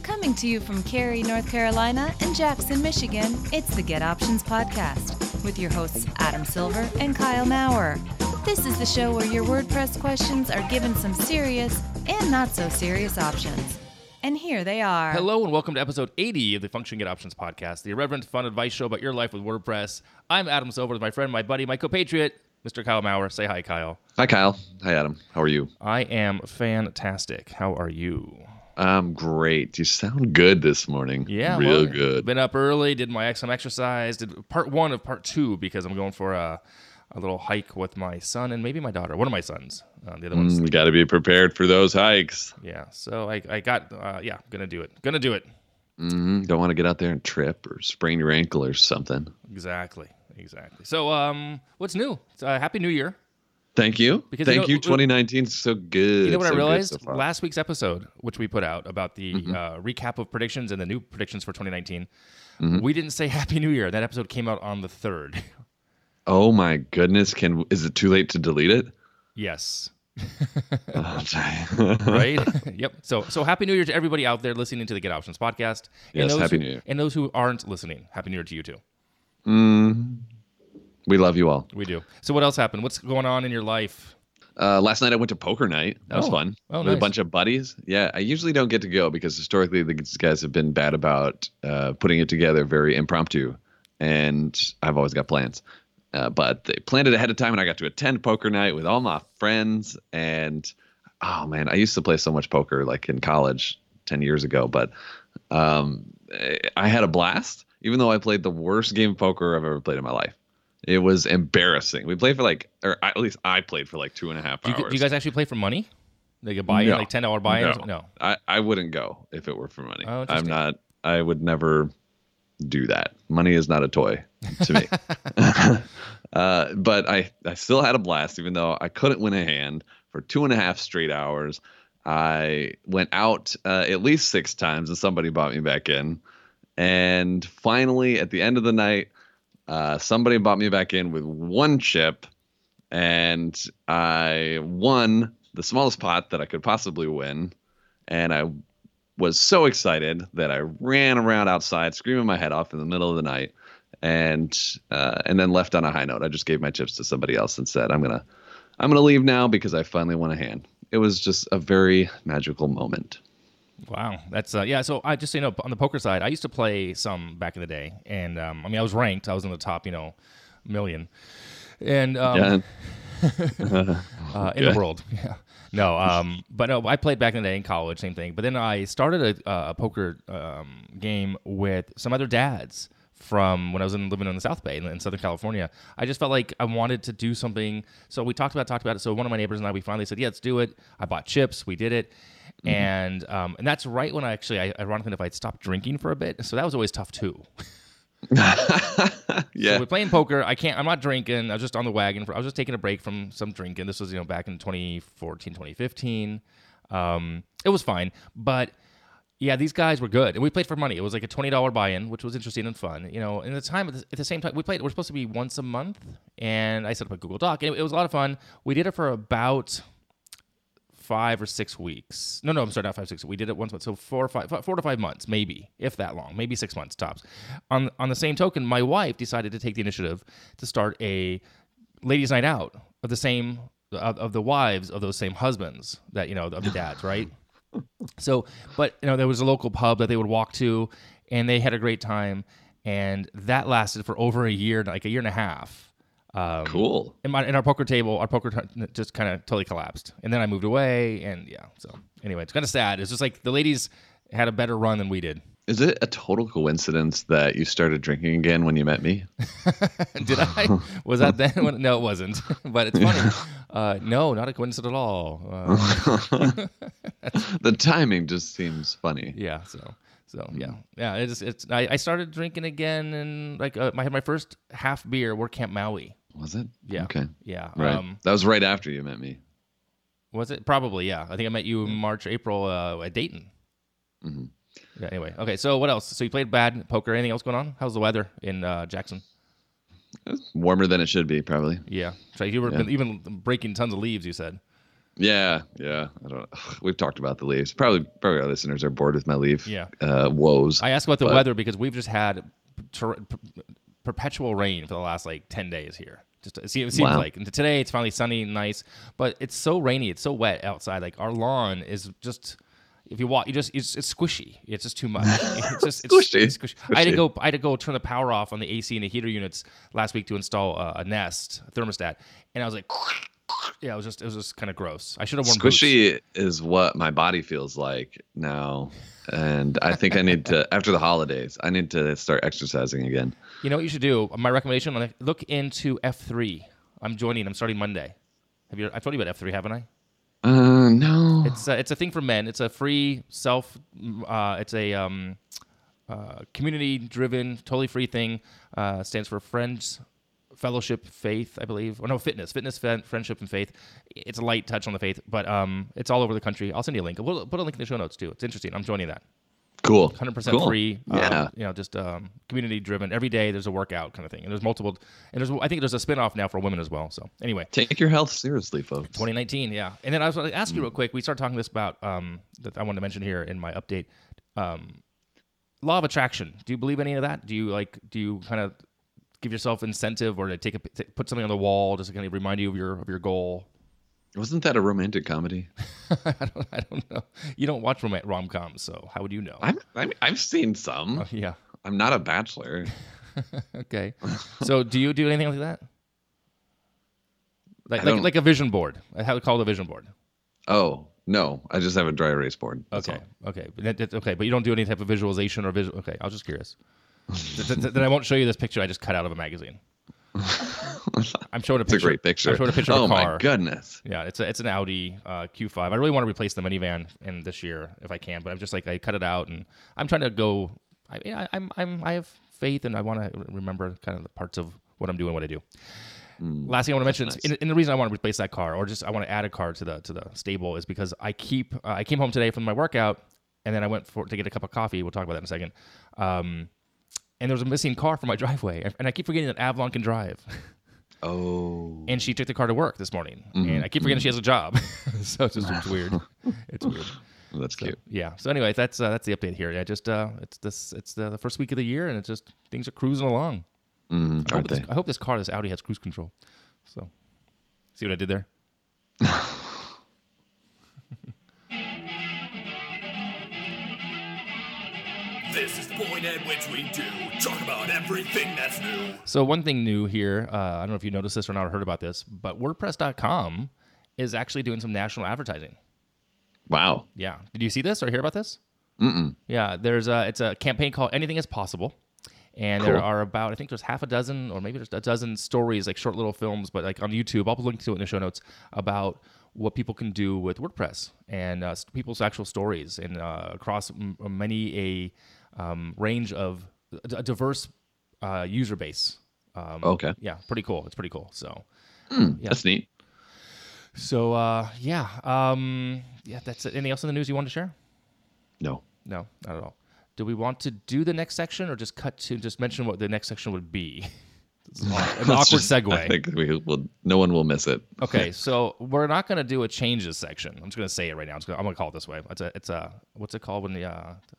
Coming to you from Cary, North Carolina and Jackson, Michigan, it's the Get Options Podcast with your hosts Adam Silver and Kyle Maurer. This is the show where your WordPress questions are given some serious and not so serious options. And here they are. Hello and welcome to episode 80 of the Function Get Options Podcast, the irreverent, fun advice show about your life with WordPress. I'm Adam Silver with my friend, my buddy, my co-patriot, Mr. Kyle Maurer. Say hi, Kyle. Hi, Kyle. Hi, Adam. How are you? I am fantastic. How are you? I'm great. You sound good this morning. Yeah, real good. Been up early, did some exercise, did part one of part two because I'm going for a little hike with my son and maybe my daughter. One of my sons. The other one's You got to be prepared for those hikes. Yeah, so I got, gonna do it. Gonna do it. Don't want to get out there and trip or sprain your ankle or something. Exactly. So, what's new? Happy New Year. Thank you. Because Thank you. 2019 is so good. You know what I realized? So Last week's episode, which we put out about the recap of predictions and the new predictions for 2019, we didn't say Happy New Year. That episode came out on the 3rd. Oh my goodness. Is it too late to delete it? Yes. Oh, Right? Yep. So Happy New Year to everybody out there listening to the Get Options podcast. Yes, Happy New Year. And those who aren't listening, Happy New Year to you too. We love you all. We do. So what else happened? What's going on in your life? Last night I went to poker night. That was fun. Oh, with nice. a bunch of buddies. Yeah, I usually don't get to go because historically these guys have been bad about putting it together very impromptu. And I've always got plans. But they planned it ahead of time and I got to attend poker night with all my friends. And, oh, man, I used to play so much poker like in college 10 years ago. But I had a blast, even though I played the worst game of poker I've ever played in my life. It was embarrassing. We played for at least I played for 2.5 hours. Do you guys actually play for money? Like a buy-in, No. like $10 buy-ins? No. I wouldn't go if it were for money. Oh, interesting. I would never do that. Money is not a toy to me. But I still had a blast, even though I couldn't win a hand for 2.5 straight hours. I went out at least 6 times and somebody bought me back in. And finally, at the end of the night, somebody bought me back in with 1 chip, and I won the smallest pot that I could possibly win. And I was so excited that I ran around outside, screaming my head off in the middle of the night, and then left on a high note. I just gave my chips to somebody else and said, "I'm gonna leave now because I finally won a hand." It was just a very magical moment. Wow, that's yeah. So I just on the poker side, I used to play some back in the day, and I was ranked. I was in the top, million, and in the world. Yeah, no, but no, I played back in the day in college, same thing. But then I started a poker game with some other dads from when I was living in the South Bay in Southern California. I just felt like I wanted to do something. So we talked about it. So one of my neighbors and I, we finally said, yeah, let's do it. I bought chips. We did it. And that's right when I ironically enough, I'd stopped drinking for a bit. So that was always tough too. Yeah. So we're playing poker. I'm not drinking. I was just on the wagon. I was just taking a break from some drinking. This was, back in 2014, 2015. It was fine. But yeah, these guys were good. And we played for money. It was like a $20 buy-in, which was interesting and fun. And at the same time, we're supposed to be once a month. And I set up a Google Doc. And it was a lot of fun. We did it for about 5 or 6 weeks. No, I'm sorry, not 5, 6. We did it once, so 4 to 5 months, maybe, if that long, maybe 6 months tops. On the same token, my wife decided to take the initiative to start a ladies' night out of the wives of those same husbands that of the dads, right? So, but there was a local pub that they would walk to, and they had a great time, and that lasted for over a year, like a year and a half. Cool. And our poker table, just kind of totally collapsed. And then I moved away, and yeah. So anyway, it's kind of sad. It's just like the ladies had a better run than we did. Is it a total coincidence that you started drinking again when you met me? Did I? Was that then? No, it wasn't. But it's funny. No, not a coincidence at all. The timing just seems funny. Yeah. So yeah. I started drinking again, and I had my first half beer. We're Camp Maui. Was it? Yeah. Okay. Yeah. Right. That was right after you met me. Was it? Probably. Yeah. I think I met you in March, April at Dayton. Mm-hmm. Yeah. Anyway. Okay. So what else? So you played bad poker. Anything else going on? How's the weather in Jackson? It's warmer than it should be, probably. Yeah. So you were even breaking tons of leaves. You said. Yeah. I don't. We've talked about the leaves. Probably our listeners are bored with my leaf woes. I asked about the weather because we've just had perpetual rain for the last like 10 days here. It seems like. And today it's finally sunny and nice, but it's so rainy, it's so wet outside. Like our lawn is just. If you walk, it's squishy. It's just too much. It's just squishy. It's squishy. I had to go turn the power off on the AC and the heater units last week to install a Nest thermostat, and I was like, yeah, it was just kind of gross. I should have worn squishy boots. Is what my body feels like now, and I think I need to after the holidays. I need to start exercising again. You know what you should do? My recommendation: look into F3. I'm starting Monday. I told you about F3, haven't I? No. It's a thing for men. It's a free it's a community-driven, totally free thing. Stands for Friends, Fellowship, Faith, I believe. Or no, Fitness, Friendship, and Faith. It's a light touch on the faith, but it's all over the country. I'll send you a link. We'll put a link in the show notes too. It's interesting. I'm joining that. Cool. 100% free. Yeah. Just community driven. Every day there's a workout kind of thing. And there's multiple. And I think there's a spinoff now for women as well. So anyway. Take your health seriously, folks. 2019, yeah. And then I was going to ask you real quick. We started talking this about that I wanted to mention here in my update. Law of attraction. Do you believe any of that? Do you kind of give yourself incentive or to put something on the wall just to kind of remind you of your goal? Wasn't that a romantic comedy? I don't know. You don't watch rom-coms, so how would you know? I've seen some. Yeah. I'm not a bachelor. Okay. So do you do anything like that? Like a vision board. I have it called a vision board. Oh, no. I just have a dry erase board. Okay. Okay. But you don't do any type of visualization or visual. Okay. I was just curious. Then I won't show you this picture I just cut out of a magazine. I'm showing a picture. It's a great picture. I'm showing a picture of a car. Oh my goodness! Yeah, it's an Audi Q5. I really want to replace the minivan in this year if I can, but I'm just like I cut it out and I'm trying to go. I have faith and I want to remember kind of the parts of what I'm doing, what I do. Last thing I want to mention, nice. And the reason I want to replace that car, or just I want to add a car to the stable, is because I came home today from my workout and then I went to get a cup of coffee. We'll talk about that in a second. And there was a missing car from my driveway, and I keep forgetting that Avalon can drive. Oh. And she took the car to work this morning, and I keep forgetting she has a job. So it's weird. It's weird. Well, that's cute. Yeah. So anyway, that's the update here. Yeah, just it's the first week of the year, and it's just things are cruising along. I hope this Audi has cruise control. So, see what I did there? This is the point at which we do talk about everything that's new. So one thing new here, I don't know if you noticed this or not or heard about this, but WordPress.com is actually doing some national advertising. Wow. Yeah. Did you see this or hear about this? Mm-mm. Yeah. It's a campaign called Anything Is Possible. And There are about, I think there's half a dozen or maybe there's a dozen stories, like short little films, but like on YouTube, I'll link to it in the show notes, about what people can do with WordPress and people's actual stories and across many range of a diverse user base. Okay. Yeah, pretty cool. It's pretty cool. So, yeah. That's neat. So, that's it. Anything else in the news you want to share? No, not at all. Do we want to do the next section or just mention what the next section would be? An awkward segue. I think no one will miss it. Okay, so we're not going to do a changes section. I'm just going to say it right now. I'm going to call it this way. It's a what's it called when the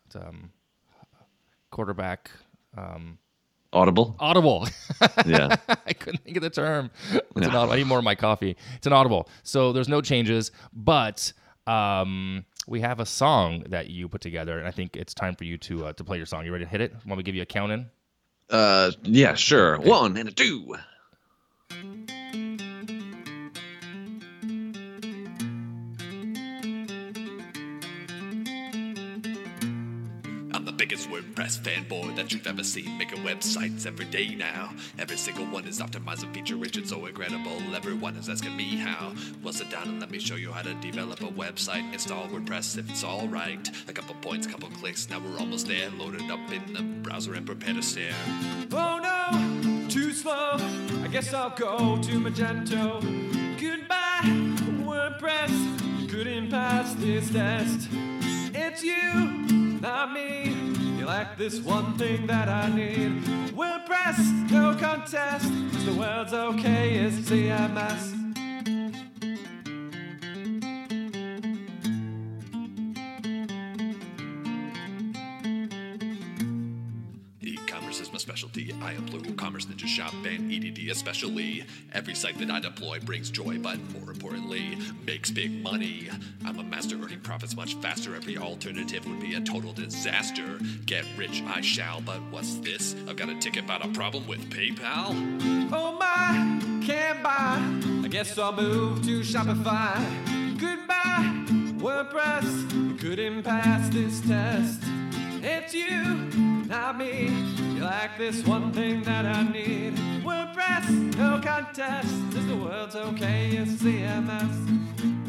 quarterback Audible. Yeah. I couldn't think of the term. It's an audible. I need more of my coffee. It's an audible. So there's no changes, but we have a song that you put together, and I think it's time for you to play your song. You ready to hit it? Want me to give you a count in? Yeah, sure. Okay. 1 and a 2. I'm the biggest WordPress fanboy that you've ever seen, making websites every day now. Every single one is optimized and feature-rich and so incredible. Everyone is asking me how. Well, sit down and let me show you how to develop a website. Install WordPress if it's all right. A couple points, couple clicks, now we're almost there. Load it up in the browser and prepare to stare. Oh no, too slow. I guess I'll go to Magento. Goodbye, WordPress. You couldn't pass this test. It's you. Not me, you lack this one thing that I need. WordPress, no contest, 'cause the world's okay, it's CMS. e-commerce is my specialty. I am Blue Commerce Ninja Shop and EDD especially. Every site that I deploy brings joy, but more importantly, makes big money. I'm a master earning profits much faster. Every alternative would be a total disaster. Get rich I shall, but what's this? I've got a ticket about a problem with PayPal. Oh my, can't buy. I guess I'll move to Shopify. Goodbye, WordPress. You couldn't pass this test. It's you, not me. You like this one thing that I need. WordPress, no contest. Is the world's okay? It's CMS.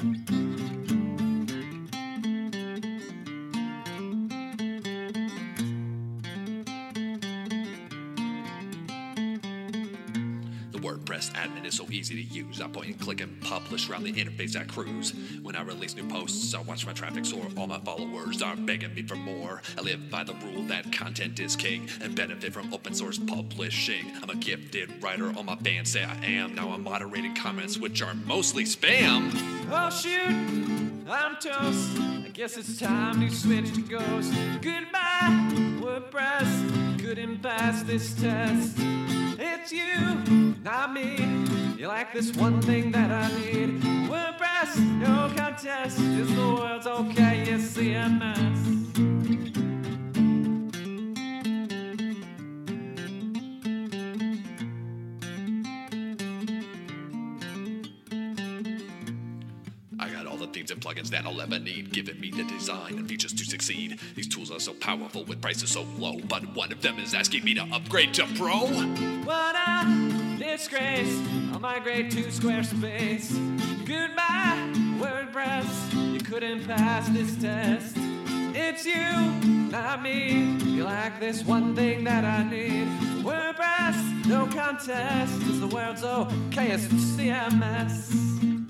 WordPress admin is so easy to use. I point and click and publish around the interface I cruise. When I release new posts, I watch my traffic soar. All my followers are begging me for more. I live by the rule that content is king and benefit from open source publishing. I'm a gifted writer, all my fans say I am. Now I'm moderating comments which are mostly spam. Oh shoot, I'm toast. I guess it's time to switch to Ghost. Goodbye, WordPress. Couldn't pass this test. It's you, not me. You like this one thing that I need. WordPress, no contest. Is the world's okay? Yes, CMS. Themes and plugins that I'll ever need, giving me the design and features to succeed. These tools are so powerful with prices so low, but one of them is asking me to upgrade to Pro. What a disgrace! I'll migrate to Squarespace. Goodbye, WordPress. You couldn't pass this test. It's you, not me. You like this one thing that I need. WordPress, no contest. Is the world's okay? It's CMS.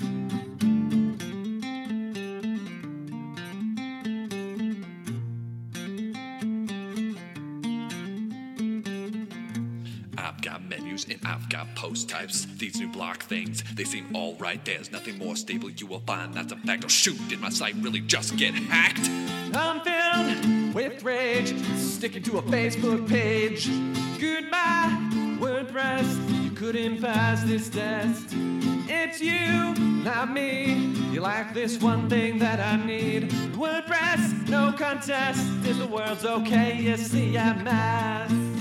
And I've got post types. These new block things, they seem alright. There's nothing more stable you will find. That's a fact. Oh shoot, did my site really just get hacked? I'm filled with rage, sticking to a Facebook page. Goodbye, WordPress. You couldn't pass this test. It's you, not me. You like this one thing that I need. WordPress, no contest. Is the world's okay? Yes, CMS.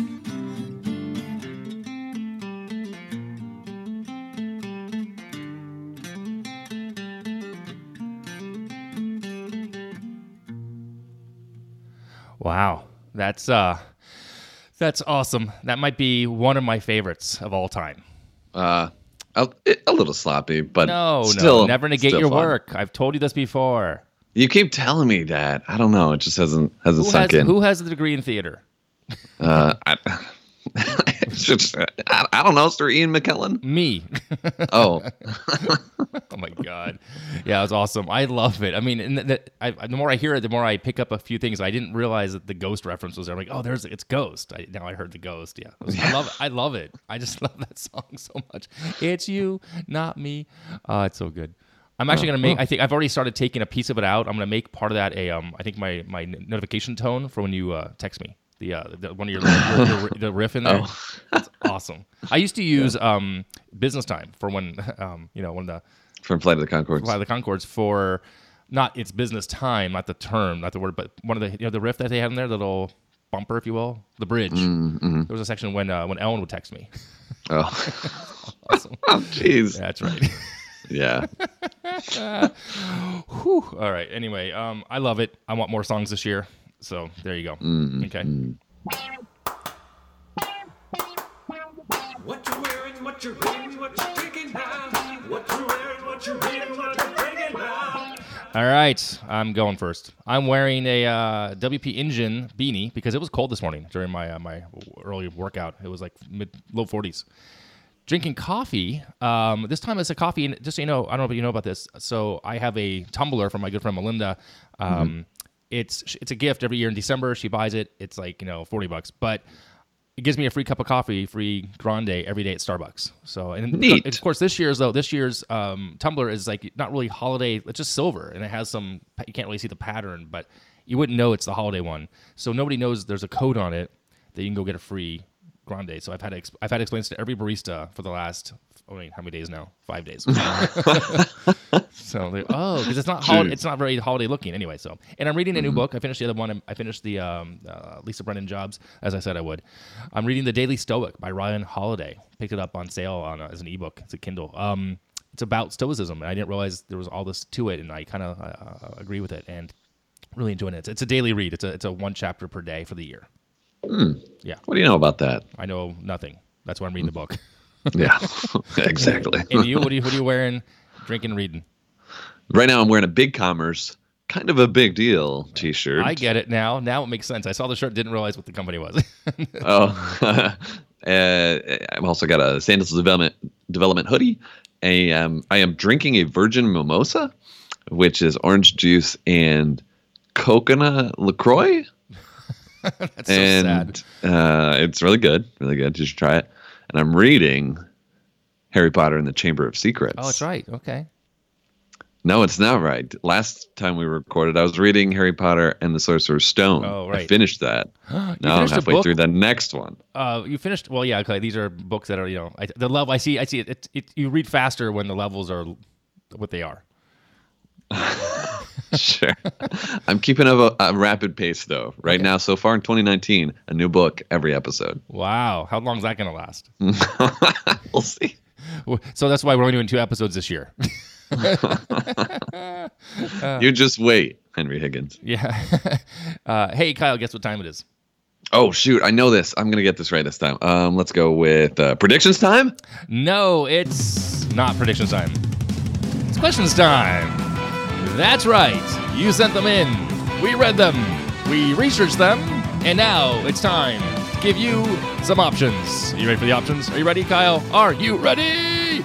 Wow, that's awesome. That might be one of my favorites of all time. A little sloppy, but no, never negate still your fun. work. I've told you this before. You keep telling me that. I don't know. It just hasn't sunk in. Who has a degree in theater? I don't know, Sir Ian McKellen. Me. Oh. Oh my God. Yeah, it was awesome. I love it. I mean, the more I hear it, the more I pick up a few things. I didn't realize that the Ghost reference was there. I'm like, oh, it's Ghost. Now I heard the Ghost. Yeah. I love it. I just love that song so much. It's you, not me. It's so good. I'm actually going to make, I think I've already started taking a piece of it out. I'm going to make part of that I think my notification tone for when you text me. The one of your the riff in there. Oh. That's awesome. I used to use Business Time for when one of the from Flight of the Conchords. Flight of the Conchords for not it's business time, not the term, not the word, but one of the the riff that they have in there, the little bumper, if you will, the bridge. Mm-hmm. There was a section when Ellen would text me. Oh, awesome. Oh, jeez. Yeah, that's right. Yeah. Whew. All right. Anyway, I love it. I want more songs this year. So there you go. Okay. What you wearing, what you reading, what you drinking now? What you wearing, what you reading, what you drinking now? All right, I'm going first. I'm wearing a WP Engine beanie because it was cold this morning during my my early workout. It was like low 40s. Drinking coffee. This time it's a coffee, and just so you know, I don't know if you know about this. So I have a tumbler from my good friend Melinda. It's a gift every year in December. She buys it. It's like $40, but it gives me a free cup of coffee, free grande every day at Starbucks. So and neat. Of course this year's tumbler is like not really holiday. It's just silver, and it has some. You can't really see the pattern, but you wouldn't know it's the holiday one. So nobody knows there's a code on it that you can go get a free grande. So I've had to explain this to every barista for the last how many days now? 5 days. So because it's not very holiday looking anyway. So, and I'm reading a new book. I finished the other one. I finished the Lisa Brennan Jobs, as I said I would. I'm reading The Daily Stoic by Ryan Holiday. Picked it up on sale as an ebook. It's a Kindle. It's about Stoicism, and I didn't realize there was all this to it, and I kind of agree with it, and really enjoying it. It's a daily read. It's a 1 chapter per day for the year. Yeah. What do you know about that? I know nothing. That's why I'm reading the book. Yeah, exactly. And you, what are you wearing, drinking, reading? Right now, I'm wearing a Big Commerce, kind of a big deal T-shirt. I get it now. Now it makes sense. I saw the shirt, didn't realize what the company was. I've also got a Sandals Development hoodie. I am drinking a Virgin Mimosa, which is orange juice and coconut LaCroix. That's so sad. It's really good. Really good. You should try it. And I'm reading Harry Potter and the Chamber of Secrets. Oh, that's right. Okay. No, it's not right. Last time we recorded, I was reading Harry Potter and the Sorcerer's Stone. Oh, right. I finished that. Now I'm halfway through the next one. You finished? Well, yeah. Okay. These are books that are, the level. I see it. You read faster when the levels are what they are. Sure. I'm keeping up a rapid pace, though. Right now, so far in 2019, a new book every episode. Wow. How long is that going to last? We'll see. So that's why we're only doing 2 episodes this year. You just wait, Henry Higgins. Yeah. Hey, Kyle, guess what time it is? Oh, shoot. I know this. I'm going to get this right this time. Let's go with predictions time? No, it's not predictions time. It's questions time. That's right. You sent them in. We read them. We researched them. And now it's time to give you some options. Are you ready for the options? Are you ready, Kyle? Are you ready?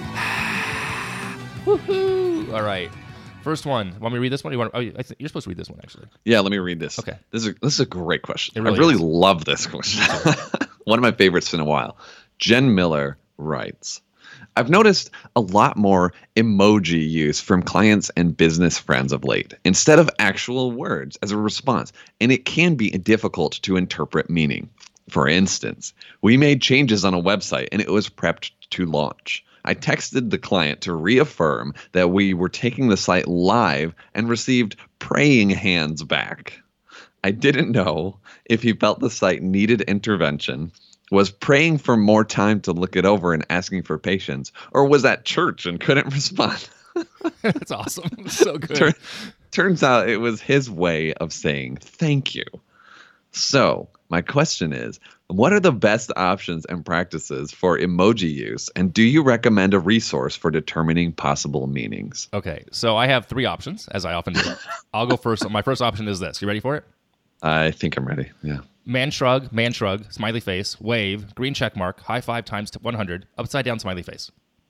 Woohoo! All right. First one. Want me to read this one? You're supposed to read this one, actually. Yeah, let me read this. Okay. This is a great question. I really love this question. One of my favorites in a while. Jen Miller writes, I've noticed a lot more emoji use from clients and business friends of late, instead of actual words as a response, and it can be difficult to interpret meaning. For instance, we made changes on a website and it was prepped to launch. I texted the client to reaffirm that we were taking the site live and received praying hands back. I didn't know if he felt the site needed intervention, was praying for more time to look it over and asking for patience, or was at church and couldn't respond. That's awesome. So good. Turns out it was his way of saying thank you. So my question is, what are the best options and practices for emoji use? And do you recommend a resource for determining possible meanings? Okay, so I have 3 options, as I often do. I'll go first. My first option is this. You ready for it? I think I'm ready. Yeah. Man shrug, smiley face, wave, green check mark, high five times 100, upside down smiley face.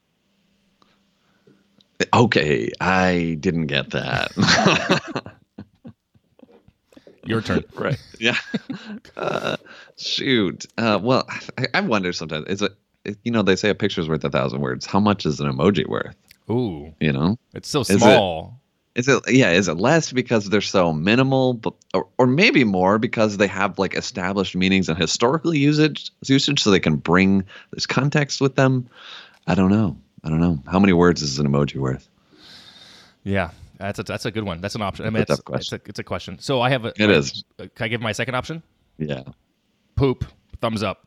Okay, I didn't get that. Your turn. Right. Yeah. Shoot. Well, I wonder sometimes. They say a picture's worth 1,000 words. How much is an emoji worth? Ooh. It's so small. Is it less because they're so minimal, or maybe more because they have like established meanings and historical usage, so they can bring this context with them? I don't know. How many words is an emoji worth? Yeah, that's a good one. That's an option. I mean, it's a question. So I have It is. Can I give my second option? Yeah. Poop. Thumbs up.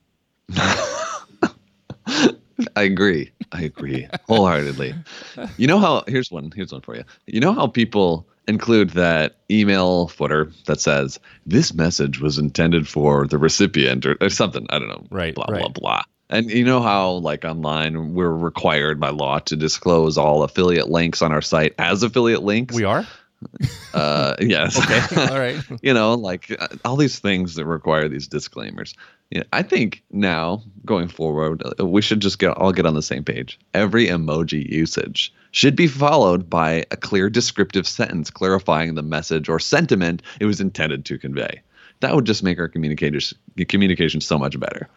I agree wholeheartedly. Here's one for you. You know how people include that email footer that says this message was intended for the recipient or something, I don't know, right, blah blah. And you know how like online we're required by law to disclose all affiliate links on our site as affiliate links? We are? Yes. Okay. All right. All these things that require these disclaimers. Yeah, I think now going forward, we should just all get on the same page. Every emoji usage should be followed by a clear descriptive sentence clarifying the message or sentiment it was intended to convey. That would just make our communication so much better.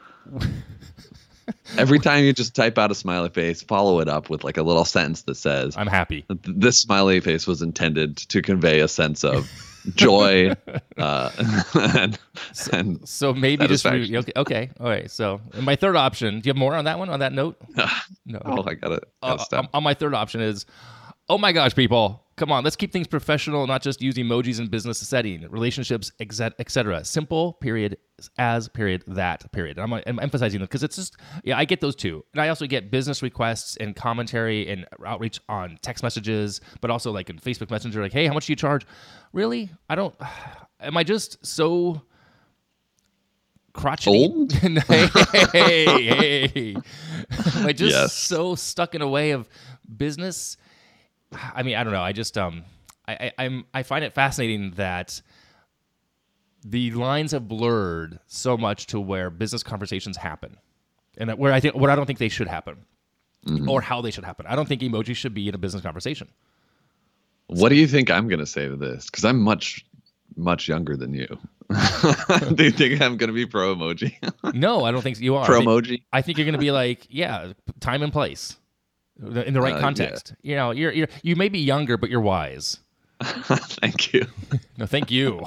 Every time you just type out a smiley face, follow it up with like a little sentence that says, I'm happy. This smiley face was intended to convey a sense of joy, and So maybe just satisfaction. okay. All right. So my third option. Do you have more on that one? On that note? No. Oh, I gotta stop. On my third option is, oh my gosh, people, come on, let's keep things professional, not just use emojis in business setting, relationships, etc. Simple, period, as, period, that, period. And I'm emphasizing that because it's just, I get those too. And I also get business requests and commentary and outreach on text messages, but also like in Facebook Messenger, like, hey, how much do you charge? Really? Am I just so crotchety? Old? hey. Am I just Yes. so stuck in a way of business? I mean, I don't know. I just I find it fascinating that the lines have blurred so much to where business conversations happen, and where I don't think they should happen, or how they should happen. I don't think emojis should be in a business conversation. What do you think I'm gonna say to this? Because I'm much younger than you. Do you think I'm gonna be pro emoji? No, I don't think you are. Pro emoji? I think you're going to be like, time and place, in the right context. You know, you may be younger, but you're wise. Thank you. No, thank you.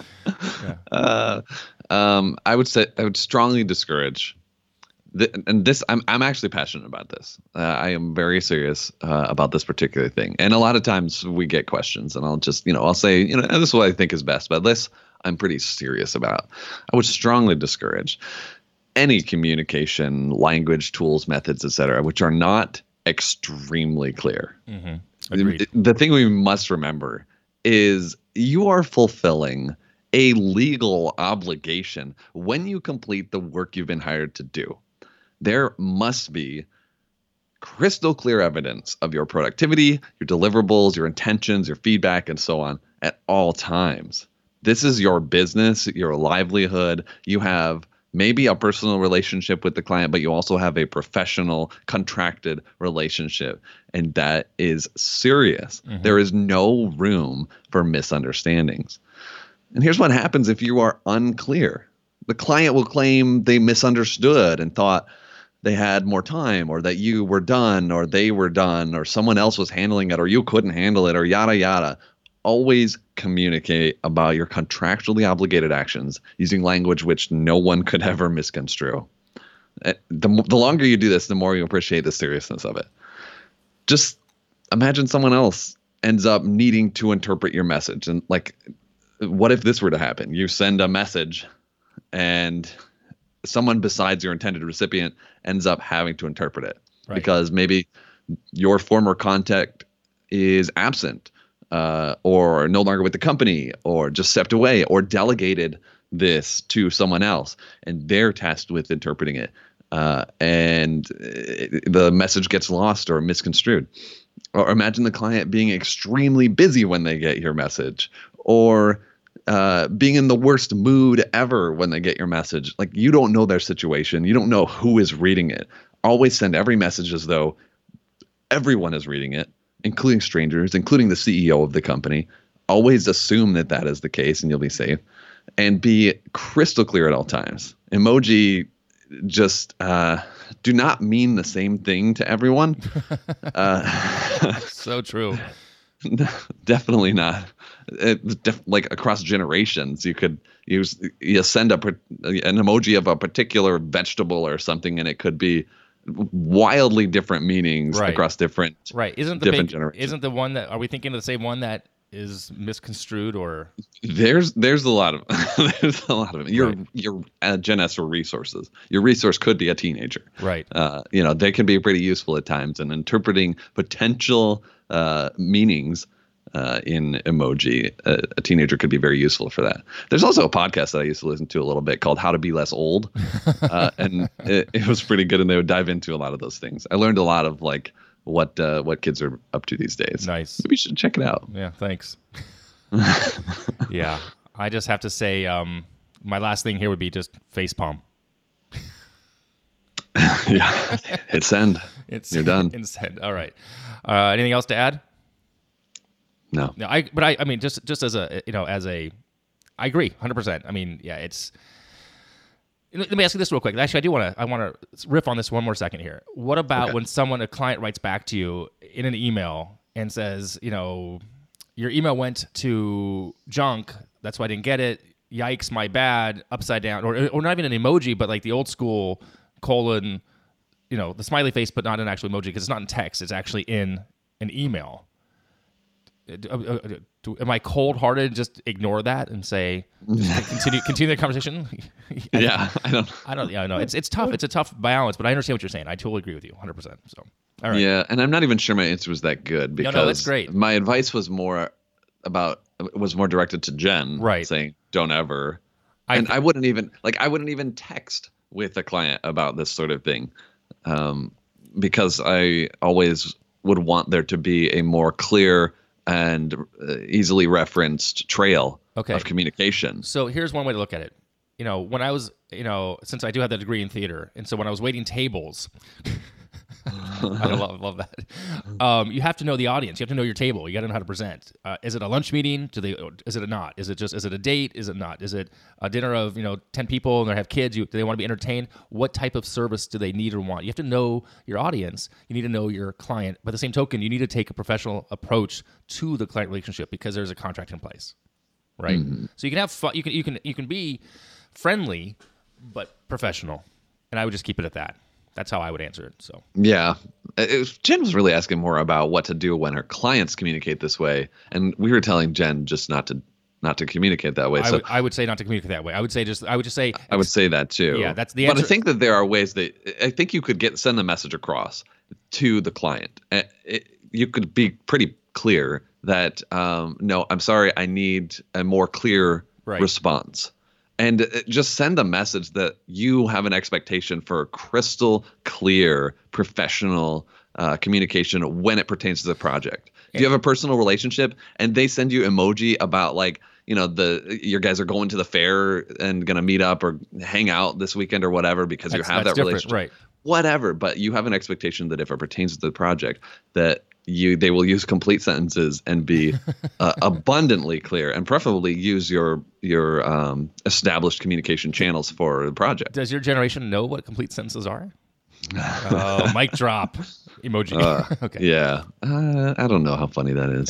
I would strongly discourage. And this, I'm actually passionate about this. I am very serious about this particular thing. And a lot of times we get questions, and I'll just, I'll say, this is what I think is best. But this, I'm pretty serious about. I would strongly discourage any communication, language, tools, methods, etc., which are not extremely clear. Agreed. The thing we must remember is you are fulfilling a legal obligation when you complete the work you've been hired to do. There must be crystal clear evidence of your productivity, your deliverables, your intentions, your feedback, and so on at all times. This is your business, your livelihood. You have maybe a personal relationship with the client, but you also have a professional contracted relationship, and that is serious. There is no room for misunderstandings. And here's what happens if you are unclear. The client will claim they misunderstood and thought they had more time, or that you were done, or they were done, or someone else was handling it, or you couldn't handle it, or yada, yada. Always communicate about your contractually obligated actions using language which no one could ever misconstrue. The longer you do this, the more you appreciate the seriousness of it. Just imagine someone else ends up needing to interpret your message. And like, what if this were to happen? You send a message and someone besides your intended recipient ends up having to interpret it, because maybe your former contact is absent, or no longer with the company, or just stepped away, or delegated this to someone else, and they're tasked with interpreting it, and the message gets lost or misconstrued. Or imagine the client being extremely busy when they get your message, or being in the worst mood ever when they get your message. Like, you don't know their situation. You don't know who is reading it. Always send every message as though everyone is reading it, including strangers, including the CEO of the company. Always assume that that is the case, and you'll be safe. And be crystal clear at all times. Emoji just do not mean the same thing to everyone. So true. Definitely not. Like across generations, you could send an emoji of a particular vegetable or something, and it could be wildly different meanings across different Isn't generations. Isn't the one that, are we thinking of the same one that is misconstrued? Or there's a lot of there's a lot of it. Your Gen S or resources. Your resource could be a teenager, right? They can be pretty useful at times, and interpreting potential meanings in emoji, a teenager could be very useful for that. There's also a podcast that I used to listen to a little bit called How to Be Less Old, and it was pretty good, and they would dive into a lot of those things. I learned a lot of like what kids are up to these days. Nice. Maybe you should check it out. Yeah, thanks. Yeah, I just have to say, my last thing here would be just facepalm. Yeah, hit send. You're done. Hit send. All right. Anything else to add? No. No, I mean, just as a, I agree 100%. I mean, yeah, it's, let me ask you this real quick. Actually, I want to riff on this one more second here. What about when a client writes back to you in an email and says, your email went to junk. That's why I didn't get it. Yikes, my bad. Upside down, or not even an emoji, but like the old school colon, the smiley face, but not an actual emoji because it's not in text. It's actually in an email. Am I cold-hearted? Just ignore that and say continue the conversation. Yeah, I don't. Yeah, I know it's tough. It's a tough balance, but I understand what you're saying. I totally agree with you, 100%. So, all right. Yeah, and I'm not even sure my answer was that good because no, that's great. My advice was more directed to Jen, right? Saying don't ever. I wouldn't even text with a client about this sort of thing, because I always would want there to be a more clear and easily referenced trail of communication. So here's one way to look at it. When I was, since I do have that degree in theater, and so when I was waiting tables, I love that. You have to know the audience. You have to know your table. You got to know how to present. Is it a lunch meeting? Is it not? Is it a date? Is it not? Is it a dinner of 10 people and they have kids? Do they want to be entertained? What type of service do they need or want? You have to know your audience. You need to know your client. By the same token, you need to take a professional approach to the client relationship because there's a contract in place, right? Mm-hmm. So you can have fun. You can be friendly, but professional, and I would just keep it at that. That's how I would answer it. So yeah, Jen was really asking more about what to do when her clients communicate this way, and we were telling Jen just not to communicate that way. I would say not to communicate that way. I would say that too. Yeah, that's the answer. But I think that there are ways that I think you could send the message across to the client. You could be pretty clear that no, I'm sorry, I need a more clear response. And just send a message that you have an expectation for crystal clear professional communication when it pertains to the project. If you have a personal relationship and they send you emoji about your guys are going to the fair and going to meet up or hang out this weekend or whatever because you have that relationship, right? Whatever. But you have an expectation that if it pertains to the project that they will use complete sentences and be abundantly clear, and preferably use your established communication channels for the project. Does your generation know what complete sentences are? Mic drop emoji. Okay. Yeah. I don't know how funny that is.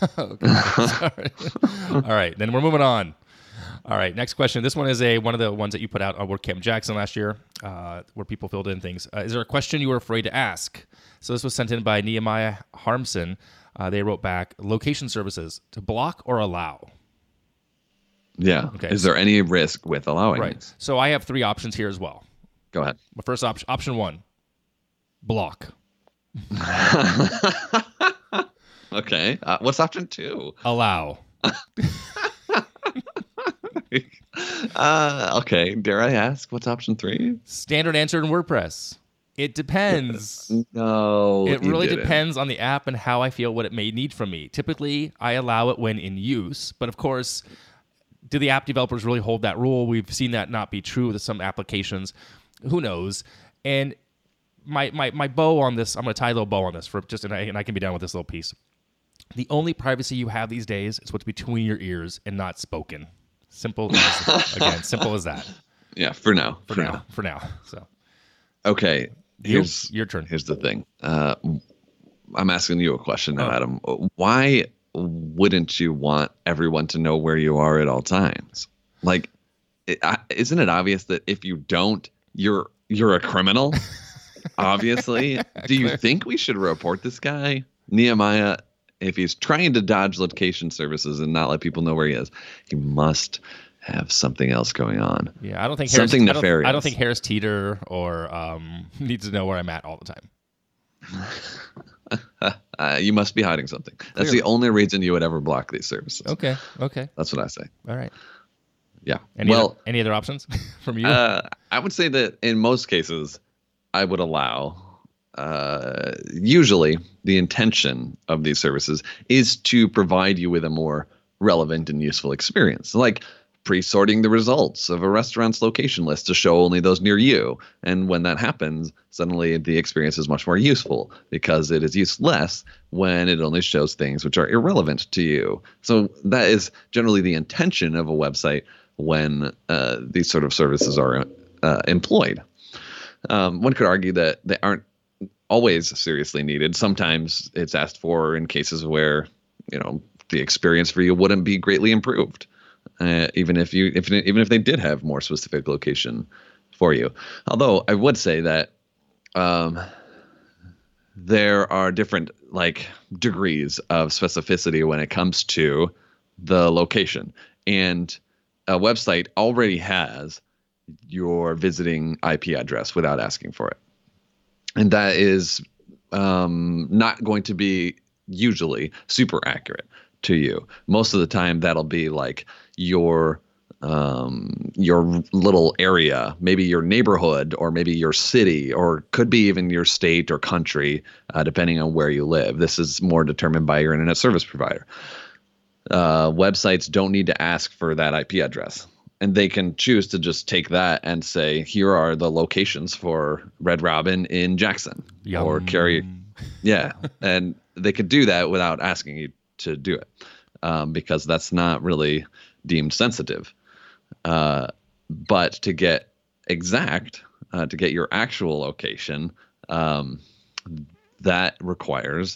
Okay. All right. Then we're moving on. All right. Next question. This one is one of the ones that you put out on WordCamp Jackson last year, where people filled in things. Is there a question you were afraid to ask? So this was sent in by Nehemiah Harmson. They wrote back, location services, to block or allow? Yeah. Okay. Is there any risk with allowing? Right. So I have 3 options here as well. Go ahead. My first option 1, block. Okay. What's option 2? Allow. Okay. Dare I ask what's option 3? Standard answer in WordPress. It depends. No. It really depends on the app and how I feel what it may need from me. Typically, I allow it when in use, but of course, do the app developers really hold that rule? We've seen that not be true with some applications. Who knows? And my bow on this, I'm going to tie a little bow on this and I can be done with this little piece. The only privacy you have these days is what's between your ears and not spoken. Simple as that. Yeah, for now. So, okay. Here's your turn. Here's the thing. I'm asking you a question now, Adam. Why wouldn't you want everyone to know where you are at all times? Like, isn't it obvious that if you don't, you're a criminal? Obviously. Do you think we should report this guy, Nehemiah? If he's trying to dodge location services and not let people know where he is, he must have something else going on. Yeah, I don't think something nefarious. I don't think Harris Teeter or needs to know where I'm at all the time. You must be hiding something. That's Clearly. The only reason you would ever block these services. Okay. That's what I say. All right. Yeah. Any other options from you? I would say that in most cases, I would allow. Usually, the intention of these services is to provide you with a more relevant and useful experience, like pre-sorting the results of a restaurant's location list to show only those near you. And when that happens, suddenly the experience is much more useful because it is used less when it only shows things which are irrelevant to you. So that is generally the intention of a website when these sort of services are employed. One could argue that they aren't always seriously needed. Sometimes it's asked for in cases where, the experience for you wouldn't be greatly improved, even if they did have more specific location for you. Although I would say that there are different like degrees of specificity when it comes to the location, and a website already has your visiting IP address without asking for it, and that is not going to be usually super accurate to you. Most of the time that'll be like your little area, maybe your neighborhood, or maybe your city, or could be even your state or country, depending on where you live. This is more determined by your internet service provider. Websites don't need to ask for that IP address, and they can choose to just take that and say, here are the locations for Red Robin in Jackson. Yum. Or Carrie. Yeah. And they could do that without asking you to do it, because that's not really deemed sensitive. But to get exact, to get your actual location, that requires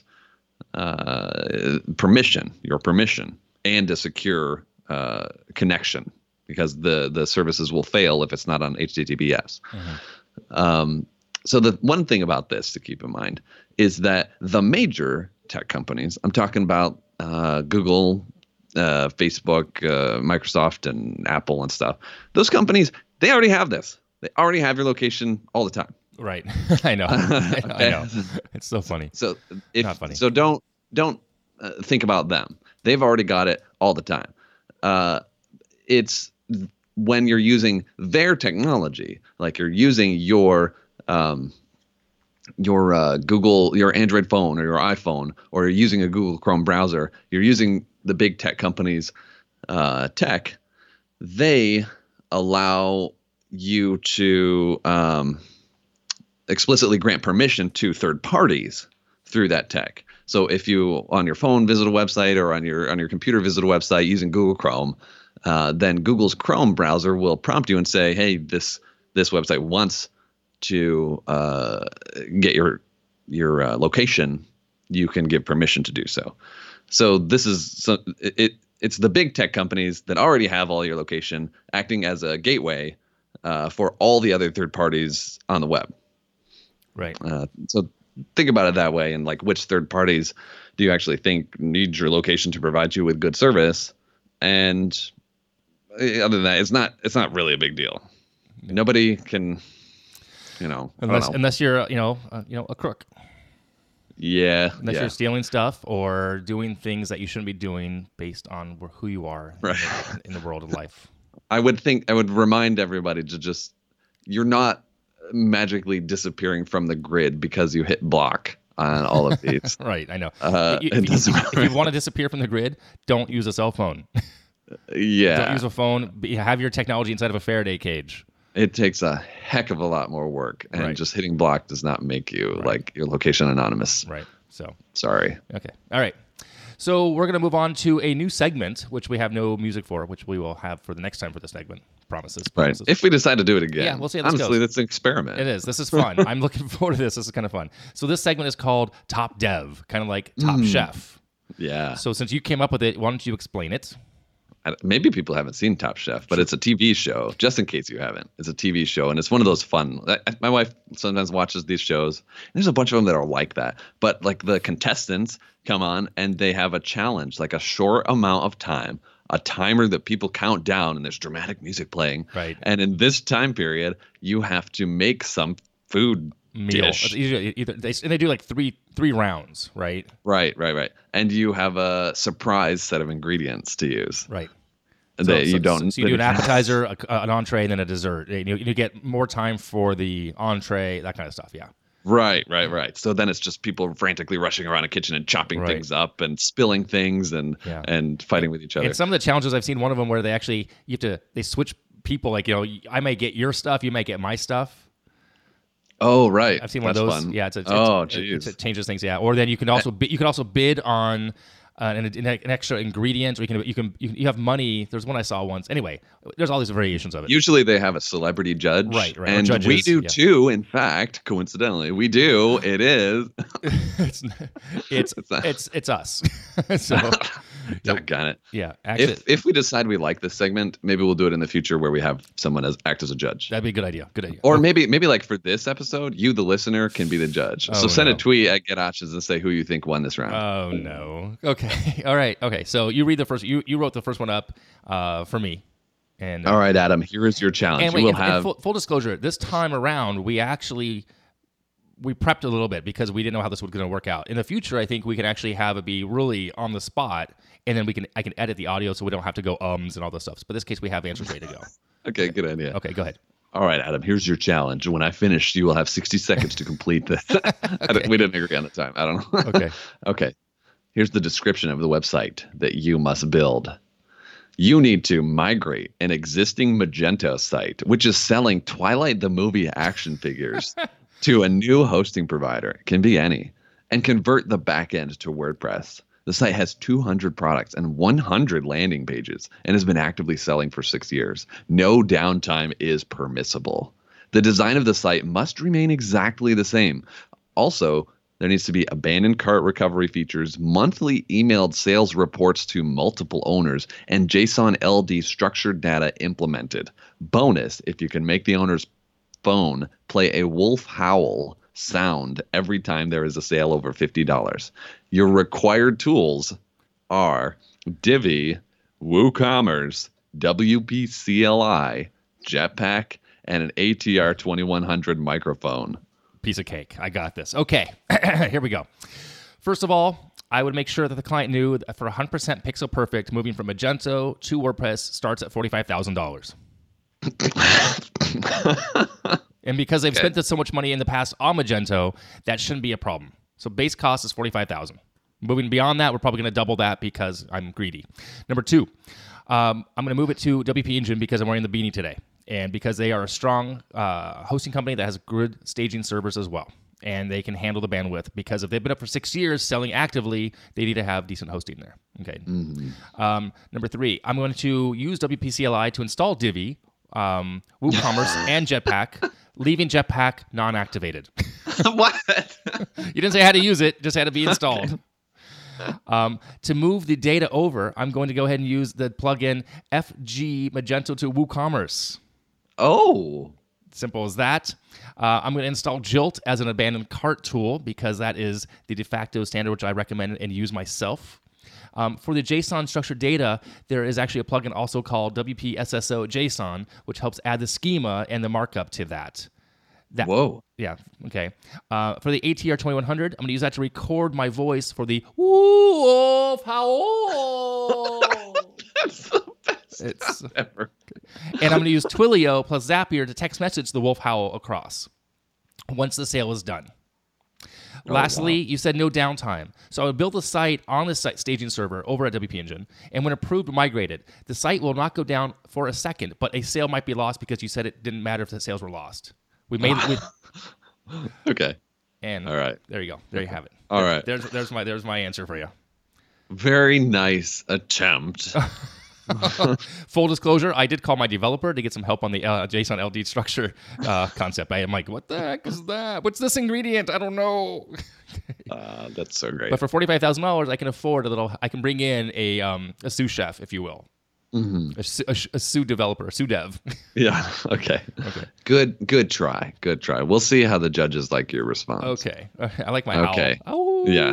your permission, and a secure connection, because the services will fail if it's not on HTTPS. So the one thing about this to keep in mind is that the major tech companies, I'm talking about Google, Facebook, Microsoft, and Apple and stuff, those companies, they already have this. They already have your location all the time. Right. I know. I know. It's so funny. So Not funny. So don't think about them. They've already got it all the time. It's when you're using their technology, like you're using your Google, your Android phone or your iPhone, or you're using a Google Chrome browser, you're using the big tech companies' tech, they allow you to explicitly grant permission to third parties through that tech. So if you on your phone visit a website, or on your computer visit a website using Google Chrome, then Google's Chrome browser will prompt you and say, hey, this website wants to get your location. You can give permission to do so. So it's the big tech companies that already have all your location acting as a gateway for all the other third parties on the web. Right. So think about it that way, and like, which third parties do you actually think need your location to provide you with good service? And other than that, it's not really a big deal. Yeah. Nobody can, unless you're a crook. Yeah. Unless you're stealing stuff or doing things that you shouldn't be doing based on who you are in the world of life. I would remind everybody to just, you're not magically disappearing from the grid because you hit block on all of these. Right, I know. If you want to disappear from the grid, don't use a cell phone. Yeah. Don't use a phone. Have your technology inside of a Faraday cage. It takes a heck of a lot more work, and just hitting block does not make you like your location anonymous. Right. So sorry. Okay. All right. So we're going to move on to a new segment, which we have no music for, which we will have for the next time for the segment. Promises. Right. If we decide to do it again. Yeah, we'll see how this Honestly, goes. that's an experiment. It is. This is fun. I'm looking forward to this. This is kind of fun. So this segment is called Top Dev, kind of like Top Chef. Yeah. So since you came up with it, why don't you explain it? Maybe people haven't seen Top Chef, but it's a TV show. Just in case you haven't, it's a TV show, and it's one of those fun. My wife sometimes watches these shows. And there's a bunch of them that are like that, but like the contestants come on and they have a challenge, like a short amount of time, a timer that people count down, and there's dramatic music playing. Right. And in this time period, you have to make some food meal. dish. They do like three rounds, right? Right. And you have a surprise set of ingredients to use. Right. So you do an appetizer, an entree, and then a dessert. You get more time for the entree, that kind of stuff. Yeah. Right. So then it's just people frantically rushing around a kitchen and chopping things up and spilling things and fighting with each other. And some of the challenges I've seen, one of them where they switch people. Like, I may get your stuff, you may get my stuff. Oh, right. I've seen one of those. Fun. Yeah. It changes things. Yeah. Or then you can also bid on an extra ingredient, or you have money. There's one I saw once. Anyway, there's all these variations of it. Usually they have a celebrity judge, right? And judges, we do too. In fact, coincidentally, we do. It is. It's us. So Doggone it. Yeah. Actually, If we decide we like this segment, maybe we'll do it in the future where we have someone act as a judge. that'd be a good idea. Good idea. Or maybe like for this episode, you, the listener, can be the judge. So send a tweet at Get Options and say who you think won this round. Oh no. Okay. All right. Okay. So you read the first. You wrote the first one up for me. And all right, Adam. Here is your challenge. And wait, you will have full disclosure. This time around, we prepped a little bit because we didn't know how this was going to work out. In the future, I think we can actually have it be really on the spot, and then I can edit the audio so we don't have to go and all this stuff. But in this case, we have answers ready to go. Okay, good idea. Okay, go ahead. All right, Adam, here's your challenge. When I finish, you will have 60 seconds to complete this. Okay. We didn't agree on the time. I don't know. Okay. Okay. Here's the description of the website that you must build. You need to migrate an existing Magento site, which is selling Twilight the movie action figures, to a new hosting provider. It can be any. And convert the backend to WordPress. The site has 200 products and 100 landing pages and has been actively selling for 6 years. No downtime is permissible. The design of the site must remain exactly the same. Also, there needs to be abandoned cart recovery features, monthly emailed sales reports to multiple owners, and JSON LD structured data implemented. Bonus, if you can make the owner's phone play a wolf howl sound every time there is a sale over $50. Your required tools are Divi, WooCommerce, WP CLI, Jetpack, and an ATR 2100 microphone. Piece of cake. I got this. Okay, here we go. First of all, I would make sure that the client knew that for 100% pixel perfect, moving from Magento to WordPress starts at $45,000. And because they've spent so much money in the past on Magento, that shouldn't be a problem. So base cost is $45,000. Moving beyond that, we're probably going to double that because I'm greedy. Number two, I'm going to move it to WP Engine because I'm wearing the beanie today. And because they are a strong hosting company that has good staging servers as well. And they can handle the bandwidth because if they've been up for 6 years selling actively, they need to have decent hosting there. Okay. Mm-hmm. Number three, I'm going to use WP CLI to install Divi, WooCommerce, and Jetpack, leaving Jetpack non-activated. What? You didn't say how to use it, just had to be installed. To move the data over, I'm going to go ahead and use the plugin FG Magento to WooCommerce. Oh. Simple as that. I'm going to install Jilt as an abandoned cart tool because that is the de facto standard which I recommend and use myself. For the JSON structured data, there is actually a plugin also called WP SSO JSON, which helps add the schema and the markup to that. Whoa. Yeah, okay. For the ATR 2100, I'm going to use that to record my voice for the wolf howl. That's the best ever. And I'm going to use Twilio plus Zapier to text message the wolf howl across once the sale is done. Lastly, you said no downtime. So I would build a site on this staging server over at WP Engine, and when approved, migrated. The site will not go down for a second, but a sale might be lost because you said it didn't matter if the sales were lost. We made it. Okay. And all right. There you go. There you have it. All right. There's my answer for you. Very nice attempt. Full disclosure, I did call my developer to get some help on the JSON LD structure concept. I am like, what the heck is that? What's this ingredient? I don't know. That's so great. But for $45,000, I can afford I can bring in a sous chef, if you will. Mm-hmm. A sous developer, a sous dev. Yeah. Okay. Good try. We'll see how the judges like your response. Okay. I like my okay. Owl. Yeah.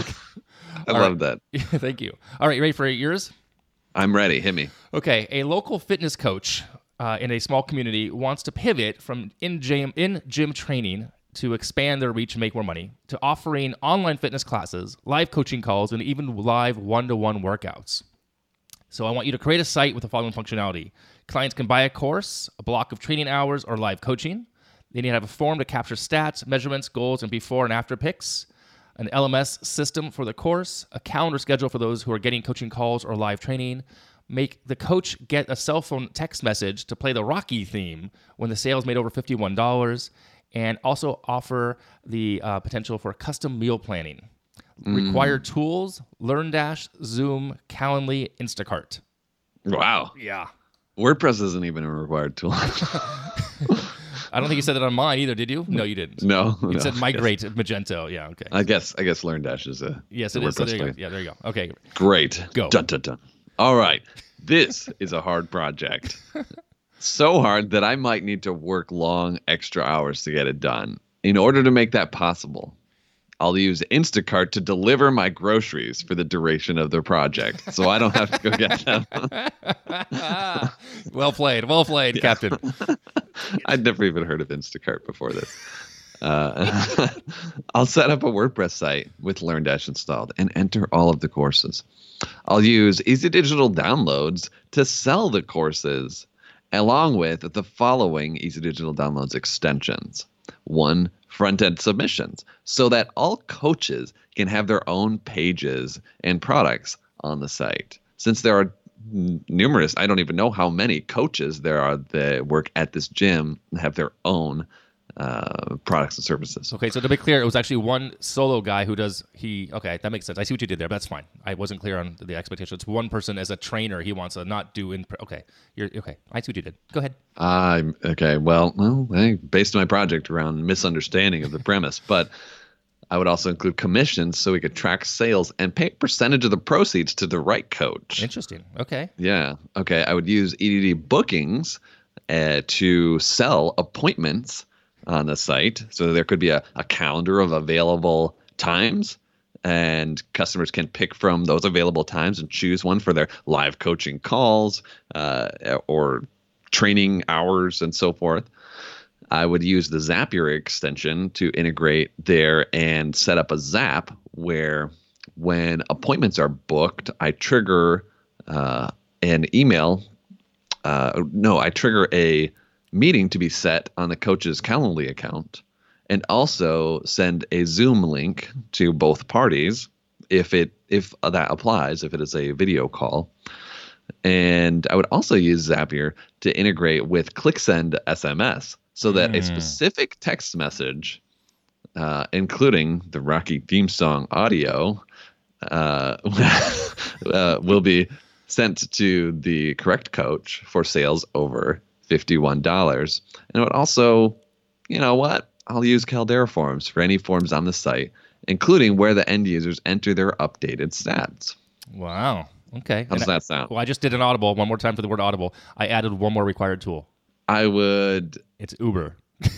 I love that. Thank you. All right. You ready for yours? I'm ready. Hit me. Okay. A local fitness coach in a small community wants to pivot from in-gym training to expand their reach and make more money to offering online fitness classes, live coaching calls, and even live one-to-one workouts. So I want you to create a site with the following functionality. Clients can buy a course, a block of training hours, or live coaching. They need to have a form to capture stats, measurements, goals, and before and after pics, an LMS system for the course, a calendar schedule for those who are getting coaching calls or live training, make the coach get a cell phone text message to play the Rocky theme when the sale is made over $51, and also offer the potential for custom meal planning. Required tools, LearnDash, Zoom, Calendly, Instacart. Wow. Yeah. WordPress isn't even a required tool. I don't think you said that on mine either, did you? No, you didn't. No, You no. said migrate Magento. Yeah, okay. I guess LearnDash is a Yes, a it is. So WordPress there you go. plugin. Yeah, there you go. Okay. Great. Go. Dun, dun, dun. All right. This is a hard project. So hard that I might need to work long extra hours to get it done. In order to make that possible, I'll use Instacart to deliver my groceries for the duration of the project, so I don't have to go get them. Well played, Captain. I'd never even heard of Instacart before this. I'll set up a WordPress site with LearnDash installed and enter all of the courses. I'll use Easy Digital Downloads to sell the courses, along with the following Easy Digital Downloads extensions. 1, front-end submissions, so that all coaches can have their own pages and products on the site. Since there are numerous, I don't even know how many coaches there are that work at this gym and have their own products and services. Okay, so to be clear, it was actually one solo guy who does okay, that makes sense. I see what you did there. That's fine. I wasn't clear on the expectation. It's one person as a trainer. He wants to not do okay. You're okay. I see what you did. Go ahead. Okay. Well, I based my project around misunderstanding of the premise, but I would also include commissions so we could track sales and pay a percentage of the proceeds to the right coach. Interesting. Okay. Yeah. Okay. I would use EDD bookings to sell appointments on the site. So there could be a calendar of available times, and customers can pick from those available times and choose one for their live coaching calls or training hours and so forth. I would use the Zapier extension to integrate there and set up a Zap where when appointments are booked, I trigger an email. I trigger a meeting to be set on the coach's Calendly account, and also send a Zoom link to both parties if that applies, if it is a video call. And I would also use Zapier to integrate with ClickSend SMS so that a specific text message, including the Rocky theme song audio, will be sent to the correct coach for sales over $51. And it would also, you know what? I'll use Caldera forms for any forms on the site, including where the end users enter their updated stats. Wow. Okay. How does that sound? Well, I just did an audible one more time for the word audible. I added one more required tool. I would. It's Uber.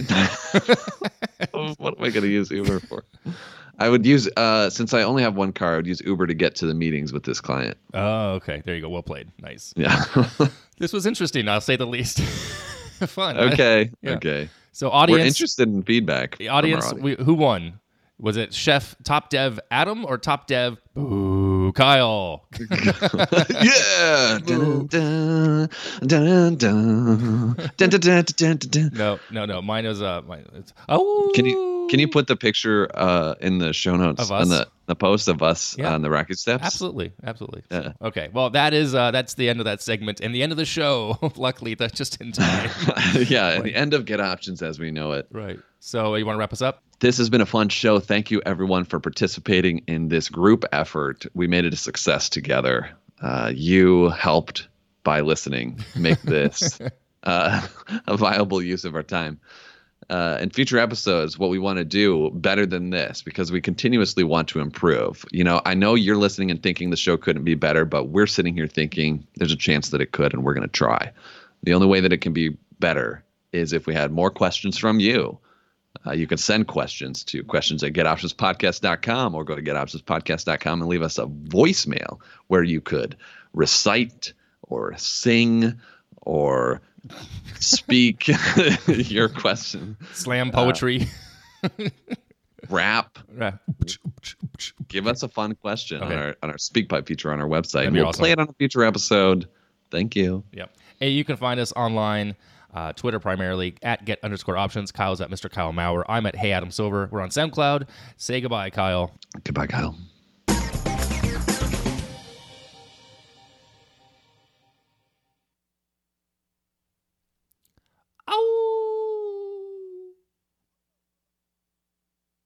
What am I going to use Uber for? I would use, since I only have one car, I would use Uber to get to the meetings with this client. Oh, okay. There you go. Well played. Nice. Yeah. This was interesting, I'll say the least. Fun. Okay. Yeah. Okay. So audience. We're interested in feedback. The audience, who won? Was it Chef Top Dev Adam or Top Dev Kyle? Yeah. Dun, dun, dun, dun, dun, dun, dun, dun, dun. No. Mine is Can you put the picture in the show notes of us? on the post of us on the Rocky Steps? Absolutely. Yeah. Okay. Well, that's the end of that segment and the end of the show. Luckily, that's just in time. Yeah, the end of Get Options as we know it. Right. So you want to wrap us up? This has been a fun show. Thank you, everyone, for participating in this group effort. We made it a success together. You helped by listening make this a viable use of our time. In future episodes, what we want to do better than this, because we continuously want to improve. You know, I know you're listening and thinking the show couldn't be better, but we're sitting here thinking there's a chance that it could, and we're going to try. The only way that it can be better is if we had more questions from you. You can send questions to questions@getoptionspodcast.com or go to getoptionspodcast.com and leave us a voicemail where you could recite or sing or speak your question. Slam poetry. Rap. Give us a fun question on our SpeakPipe feature on our website. And we'll play it on a future episode. Thank you. Yep. Hey, you can find us online. Twitter primarily at @get_options. Kyle's at Mr. Kyle Maurer. I'm at Hey Adam Silver. We're on SoundCloud. Say goodbye, Kyle. Goodbye, Kyle.